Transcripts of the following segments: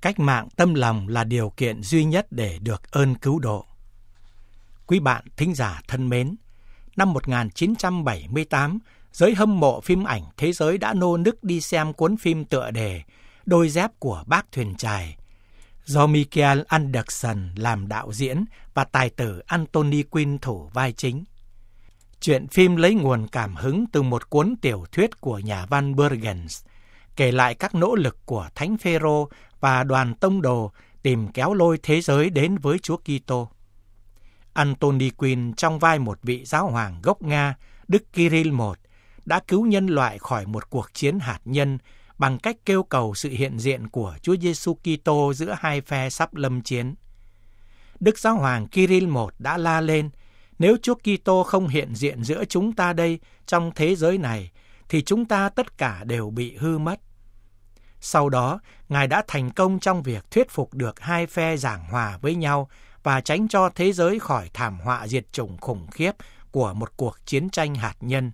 Cách mạng tâm lòng là điều kiện duy nhất để được ơn cứu độ. Quý bạn thính giả thân mến, năm 1978, giới hâm mộ phim ảnh thế giới đã nô nức đi xem cuốn phim tựa đề Đôi dép của bác thuyền chài, do Michael Anderson làm đạo diễn và tài tử Anthony Quinn thủ vai chính. Chuyện phim lấy nguồn cảm hứng từ một cuốn tiểu thuyết của nhà văn Burgens, kể lại các nỗ lực của Thánh Phêrô và đoàn tông đồ tìm kéo lôi thế giới đến với Chúa Kitô. Anthony Quinn trong vai một vị giáo hoàng gốc Nga, Đức Kirill I, đã cứu nhân loại khỏi một cuộc chiến hạt nhân bằng cách kêu cầu sự hiện diện của Chúa Giêsu Kitô giữa hai phe sắp lâm chiến. Đức giáo hoàng Kirill I đã la lên: nếu Chúa Kitô không hiện diện giữa chúng ta đây trong thế giới này, thì chúng ta tất cả đều bị hư mất. Sau đó, Ngài đã thành công trong việc thuyết phục được hai phe giảng hòa với nhau và tránh cho thế giới khỏi thảm họa diệt chủng khủng khiếp của một cuộc chiến tranh hạt nhân.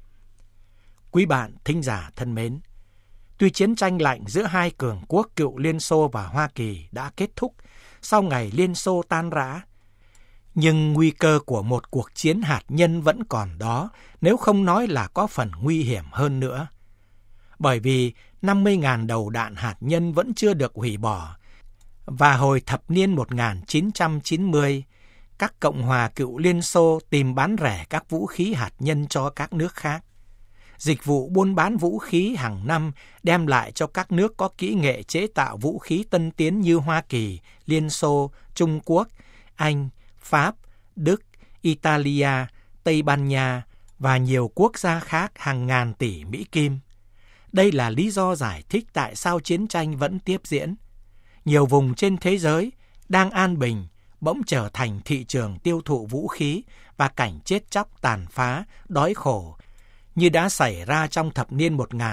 Quý bạn thính giả thân mến, tuy chiến tranh lạnh giữa hai cường quốc cựu Liên Xô và Hoa Kỳ đã kết thúc sau ngày Liên Xô tan rã, nhưng nguy cơ của một cuộc chiến hạt nhân vẫn còn đó, nếu không nói là có phần nguy hiểm hơn nữa. Bởi vì 50.000 đầu đạn hạt nhân vẫn chưa được hủy bỏ, và hồi thập niên 1990, các Cộng hòa cựu Liên Xô tìm bán rẻ các vũ khí hạt nhân cho các nước khác. Dịch vụ buôn bán vũ khí hàng năm đem lại cho các nước có kỹ nghệ chế tạo vũ khí tân tiến như Hoa Kỳ, Liên Xô, Trung Quốc, Anh, Pháp, Đức, Italia, Tây Ban Nha và nhiều quốc gia khác hàng ngàn tỷ Mỹ Kim. Đây là lý do giải thích tại sao chiến tranh vẫn tiếp diễn. Nhiều vùng trên thế giới đang an bình bỗng trở thành thị trường tiêu thụ vũ khí và cảnh chết chóc tàn phá, đói khổ, như đã xảy ra trong thập niên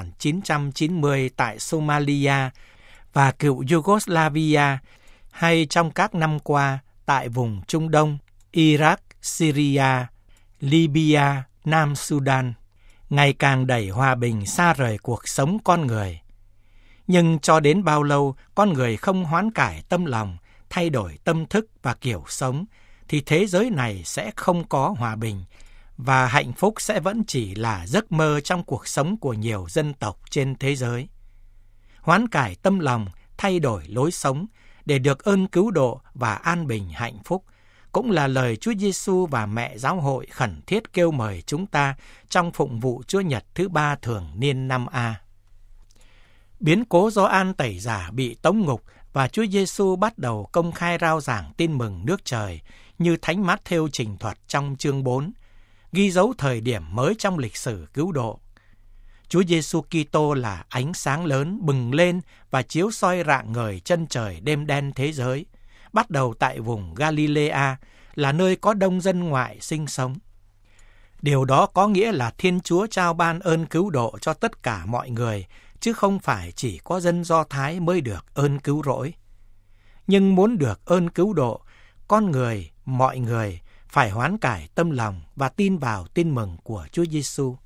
1990 tại Somalia và cựu Yugoslavia, hay trong các năm qua tại vùng Trung Đông, Iraq, Syria, Libya, Nam Sudan, ngày càng đẩy hòa bình xa rời cuộc sống con người. Nhưng cho đến bao lâu con người không hoán cải tâm lòng, thay đổi tâm thức và kiểu sống, thì thế giới này sẽ không có hòa bình, và hạnh phúc sẽ vẫn chỉ là giấc mơ trong cuộc sống của nhiều dân tộc trên thế giới. Hoán cải tâm lòng, thay đổi lối sống để được ơn cứu độ và an bình hạnh phúc cũng là lời Chúa Giêsu và Mẹ Giáo hội khẩn thiết kêu mời chúng ta trong phụng vụ Chúa Nhật thứ 3 thường niên năm A. Biến cố Gioan Tẩy Giả bị tống ngục và Chúa Giêsu bắt đầu công khai rao giảng tin mừng nước trời như Thánh Mát-thêu trình thuật trong chương 4, ghi dấu thời điểm mới trong lịch sử cứu độ. Chúa Giêsu Kitô là ánh sáng lớn bừng lên và chiếu soi rạng ngời chân trời đêm đen thế giới, bắt đầu tại vùng Galilea, là nơi có đông dân ngoại sinh sống. Điều đó có nghĩa là Thiên Chúa trao ban ơn cứu độ cho tất cả mọi người, chứ không phải chỉ có dân Do Thái mới được ơn cứu rỗi. Nhưng muốn được ơn cứu độ, con người, mọi người phải hoán cải tâm lòng và tin vào tin mừng của Chúa Giêsu.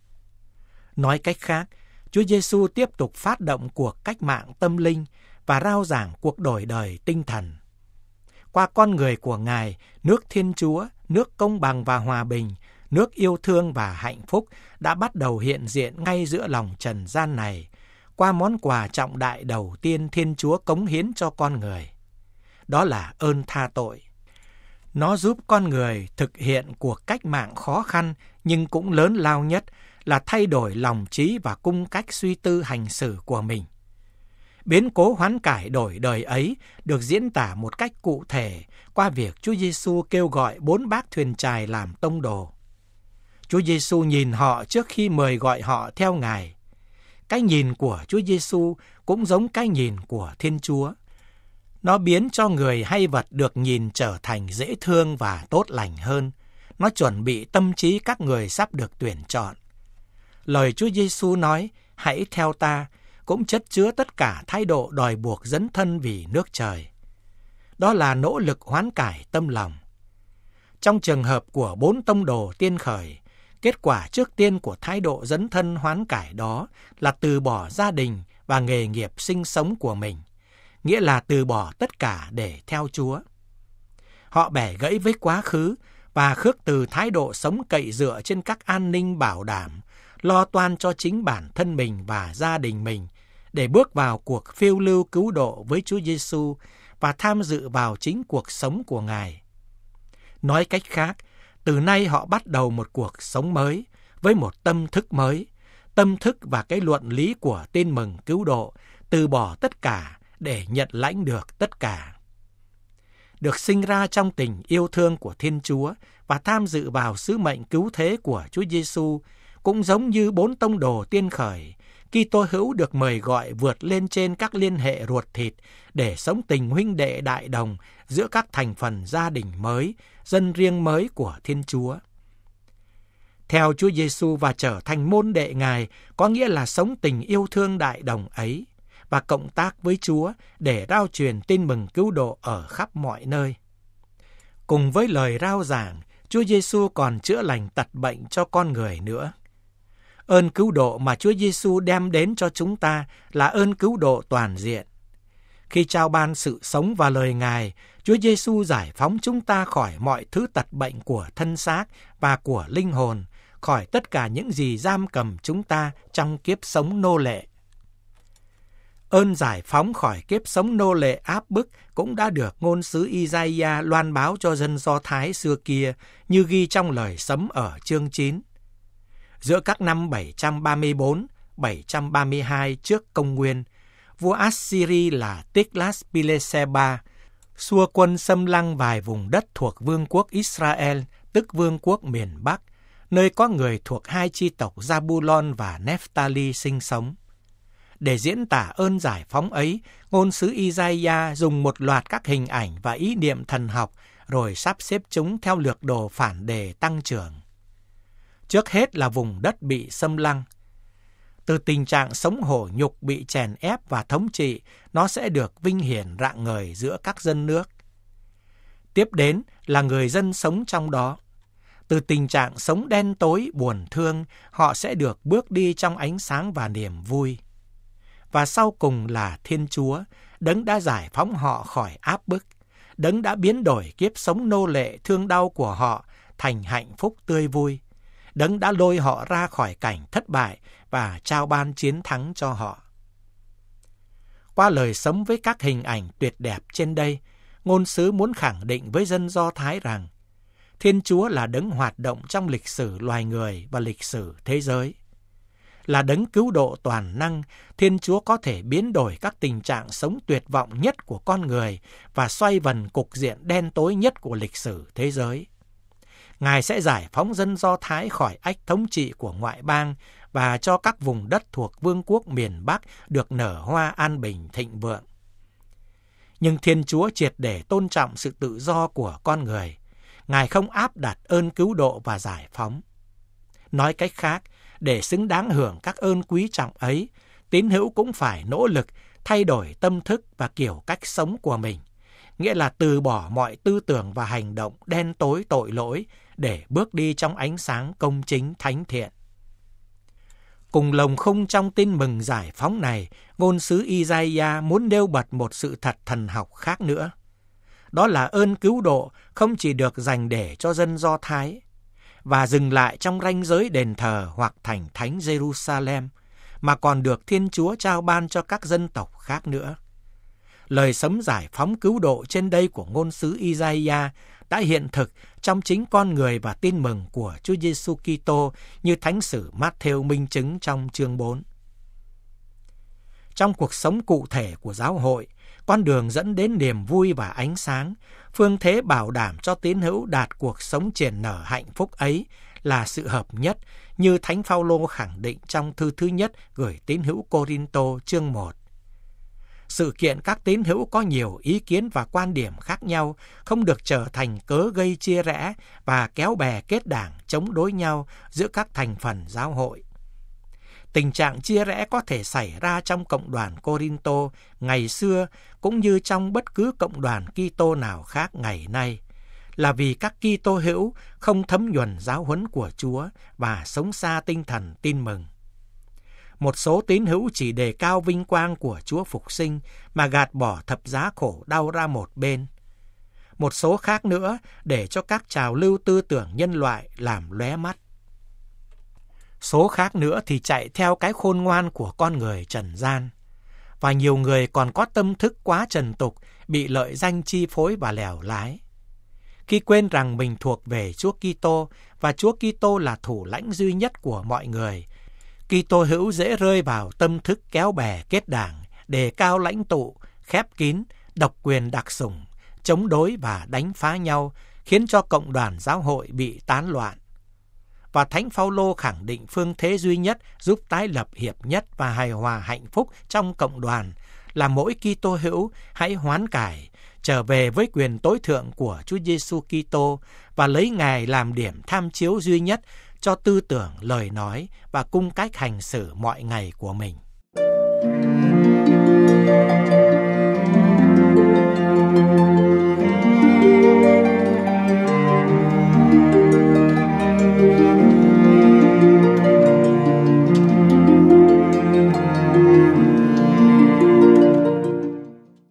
Nói cách khác, Chúa Giêsu tiếp tục phát động cuộc cách mạng tâm linh và rao giảng cuộc đổi đời tinh thần. Qua con người của Ngài, nước Thiên Chúa, nước công bằng và hòa bình, nước yêu thương và hạnh phúc đã bắt đầu hiện diện ngay giữa lòng trần gian này, qua món quà trọng đại đầu tiên Thiên Chúa cống hiến cho con người. Đó là ơn tha tội. Nó giúp con người thực hiện cuộc cách mạng khó khăn nhưng cũng lớn lao nhất là thay đổi lòng trí và cung cách suy tư hành xử của mình. Biến cố hoán cải đổi đời ấy được diễn tả một cách cụ thể qua việc Chúa Giêsu kêu gọi 4 bác thuyền chài làm tông đồ. Chúa Giêsu nhìn họ trước khi mời gọi họ theo Ngài. Cái nhìn của Chúa Giêsu cũng giống cái nhìn của Thiên Chúa. Nó biến cho người hay vật được nhìn trở thành dễ thương và tốt lành hơn. Nó chuẩn bị tâm trí các người sắp được tuyển chọn. Lời Chúa Giêsu nói, hãy theo ta, cũng chất chứa tất cả thái độ đòi buộc dấn thân vì nước trời. Đó là nỗ lực hoán cải tâm lòng. Trong trường hợp của 4 tông đồ tiên khởi, kết quả trước tiên của thái độ dấn thân hoán cải đó là từ bỏ gia đình và nghề nghiệp sinh sống của mình, nghĩa là từ bỏ tất cả để theo Chúa. Họ bẻ gãy với quá khứ và khước từ thái độ sống cậy dựa trên các an ninh bảo đảm, lo toan cho chính bản thân mình và gia đình mình, để bước vào cuộc phiêu lưu cứu độ với Chúa Giêsu và tham dự vào chính cuộc sống của Ngài. Nói cách khác, từ nay họ bắt đầu một cuộc sống mới với một tâm thức mới, tâm thức và cái luận lý của tin mừng cứu độ, từ bỏ tất cả để nhận lãnh được tất cả. Được sinh ra trong tình yêu thương của Thiên Chúa và tham dự vào sứ mệnh cứu thế của Chúa Giêsu, cũng giống như 4 tông đồ tiên khởi, Kitô hữu được mời gọi vượt lên trên các liên hệ ruột thịt để sống tình huynh đệ đại đồng giữa các thành phần gia đình mới, dân riêng mới của Thiên Chúa. Theo Chúa Giêsu và trở thành môn đệ Ngài có nghĩa là sống tình yêu thương đại đồng ấy và cộng tác với Chúa để rao truyền tin mừng cứu độ ở khắp mọi nơi. Cùng với lời rao giảng, Chúa Giêsu còn chữa lành tật bệnh cho con người nữa. Ơn cứu độ mà Chúa Giêsu đem đến cho chúng ta là ơn cứu độ toàn diện. Khi trao ban sự sống và lời Ngài, Chúa Giêsu giải phóng chúng ta khỏi mọi thứ tật bệnh của thân xác và của linh hồn, khỏi tất cả những gì giam cầm chúng ta trong kiếp sống nô lệ. Ơn giải phóng khỏi kiếp sống nô lệ áp bức cũng đã được ngôn sứ Isaiah loan báo cho dân Do Thái xưa kia, như ghi trong lời sấm ở chương 9. Giữa các năm 734-732 trước công nguyên, vua Assyri là Tiglath-Pileser III xua quân xâm lăng vài vùng đất thuộc vương quốc Israel, tức vương quốc miền Bắc, nơi có người thuộc 2 chi tộc Zabulon và Nephtali sinh sống. Để diễn tả ơn giải phóng ấy, ngôn sứ Isaiah dùng một loạt các hình ảnh và ý niệm thần học, rồi sắp xếp chúng theo lược đồ phản đề tăng trưởng. Trước hết là vùng đất bị xâm lăng. Từ tình trạng sống hổ nhục bị chèn ép và thống trị, nó sẽ được vinh hiển rạng ngời giữa các dân nước. Tiếp đến là người dân sống trong đó. Từ tình trạng sống đen tối, buồn thương, họ sẽ được bước đi trong ánh sáng và niềm vui. Và sau cùng là Thiên Chúa, Đấng đã giải phóng họ khỏi áp bức, Đấng đã biến đổi kiếp sống nô lệ thương đau của họ thành hạnh phúc tươi vui, Đấng đã lôi họ ra khỏi cảnh thất bại và trao ban chiến thắng cho họ. Qua lời sấm với các hình ảnh tuyệt đẹp trên đây, ngôn sứ muốn khẳng định với dân Do Thái rằng Thiên Chúa là Đấng hoạt động trong lịch sử loài người và lịch sử thế giới. Là Đấng cứu độ toàn năng, Thiên Chúa có thể biến đổi các tình trạng sống tuyệt vọng nhất của con người và xoay vần cục diện đen tối nhất của lịch sử thế giới. Ngài sẽ giải phóng dân Do Thái khỏi ách thống trị của ngoại bang và cho các vùng đất thuộc vương quốc miền Bắc được nở hoa an bình thịnh vượng. Nhưng Thiên Chúa triệt để tôn trọng sự tự do của con người. Ngài không áp đặt ơn cứu độ và giải phóng. Nói cách khác, để xứng đáng hưởng các ơn quý trọng ấy, tín hữu cũng phải nỗ lực thay đổi tâm thức và kiểu cách sống của mình, nghĩa là từ bỏ mọi tư tưởng và hành động đen tối tội lỗi để bước đi trong ánh sáng công chính thánh thiện. Cùng lồng khung trong tin mừng giải phóng này, ngôn sứ Isaiah muốn nêu bật một sự thật thần học khác nữa. Đó là ơn cứu độ không chỉ được dành để cho dân Do Thái và dừng lại trong ranh giới đền thờ hoặc thành thánh Jerusalem, mà còn được Thiên Chúa trao ban cho các dân tộc khác nữa. Lời sấm giải phóng cứu độ trên đây của ngôn sứ Isaiah đã hiện thực trong chính con người và tin mừng của Chúa Giêsu Kitô, như thánh sử Matthew minh chứng trong chương 4. Trong cuộc sống cụ thể của giáo hội, con đường dẫn đến niềm vui và ánh sáng, phương thế bảo đảm cho tín hữu đạt cuộc sống triển nở hạnh phúc ấy là sự hợp nhất, như Thánh Phaolô khẳng định trong thư thứ nhất gửi tín hữu Cô-rin-tô chương 1. Sự kiện các tín hữu có nhiều ý kiến và quan điểm khác nhau không được trở thành cớ gây chia rẽ và kéo bè kết đảng chống đối nhau giữa các thành phần giáo hội. Tình trạng chia rẽ có thể xảy ra trong cộng đoàn Cô-rin-tô ngày xưa cũng như trong bất cứ cộng đoàn Kitô nào khác ngày nay, là vì các Kitô hữu không thấm nhuần giáo huấn của Chúa và sống xa tinh thần tin mừng. Một số tín hữu chỉ đề cao vinh quang của Chúa Phục Sinh mà gạt bỏ thập giá khổ đau ra một bên. Một số khác nữa để cho các trào lưu tư tưởng nhân loại làm lóe mắt. Số khác nữa thì chạy theo cái khôn ngoan của con người trần gian. Và nhiều người còn có tâm thức quá trần tục, bị lợi danh chi phối và lèo lái. Khi quên rằng mình thuộc về Chúa Kitô và Chúa Kitô là thủ lãnh duy nhất của mọi người, Kitô hữu dễ rơi vào tâm thức kéo bè kết đảng, đề cao lãnh tụ, khép kín, độc quyền đặc sủng, chống đối và đánh phá nhau, khiến cho cộng đoàn giáo hội bị tán loạn. Và Thánh Phaolô khẳng định phương thế duy nhất giúp tái lập hiệp nhất và hài hòa hạnh phúc trong cộng đoàn là mỗi Kitô hữu hãy hoán cải, trở về với quyền tối thượng của Chúa Giêsu Kitô và lấy Ngài làm điểm tham chiếu duy nhất cho tư tưởng, lời nói và cung cách hành xử mọi ngày của mình.